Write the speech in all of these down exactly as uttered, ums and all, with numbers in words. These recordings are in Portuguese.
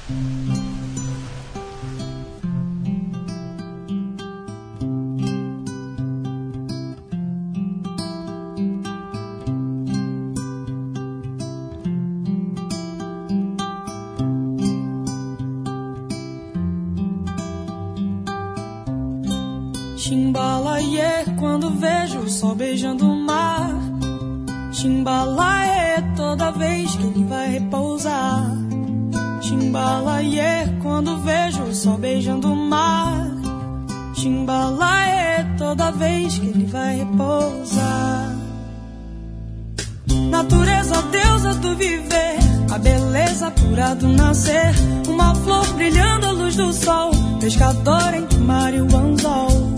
Chimbalaie, quando vejo o sol beijando o mar. Chimbalaie, toda vez que ele vai repousar. Chimbalaie, quando vejo o sol beijando o mar. Chimbalaie, toda vez que ele vai repousar. Natureza, deusa do viver, a beleza pura do nascer. Uma flor brilhando à luz do sol, pescador entre o mar e o anzol.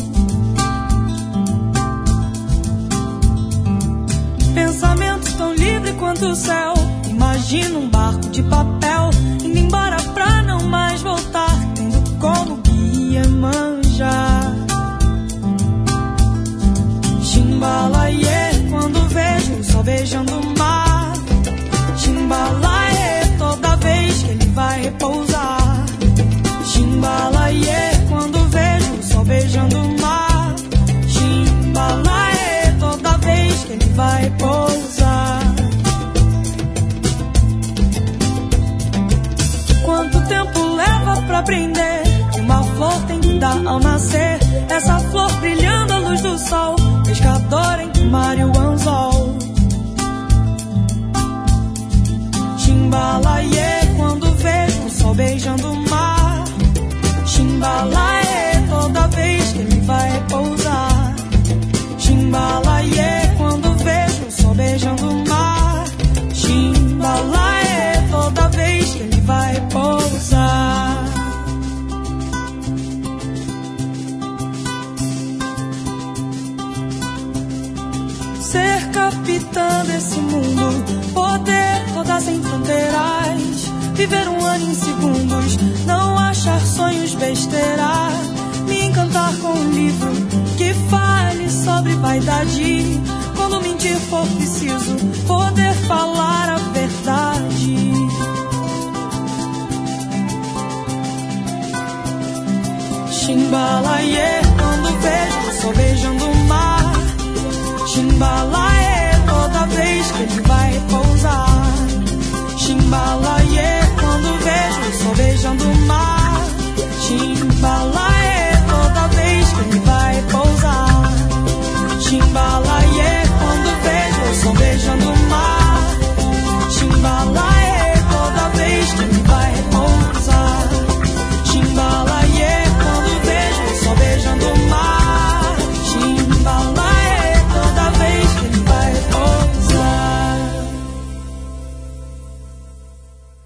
Pensamento tão livre quanto o céu. Imagino um barco de papel indo embora pra não mais voltar, tendo como guia manjar. Chimbalaie, quando vejo o sol beijando o mar. Chimbalaie, toda vez que ele vai repousar. Chimbalaie, quando vejo o sol beijando o mar. Chimbalaie, toda vez que ele vai pousar. Quanto tempo leva pra aprender que uma flor tem que dar ao nascer? Essa flor brilhando à luz do sol, pescador entre o mar e o anzol. Chimbalaie, quando vejo o sol beijando o mar. Chimbalaie, toda vez que ele vai pousar. Chimbalaie, quando vejo o sol beijando o mar. Chimbalaie, toda vez que ele vai pousar. Ser capitã desse mundo, poder rodar sem fronteiras, viver um ano em segundos, não achar sonhos besteira. Me encantar com um livro que fale sobre vaidade. Quando mentir for preciso, poder falar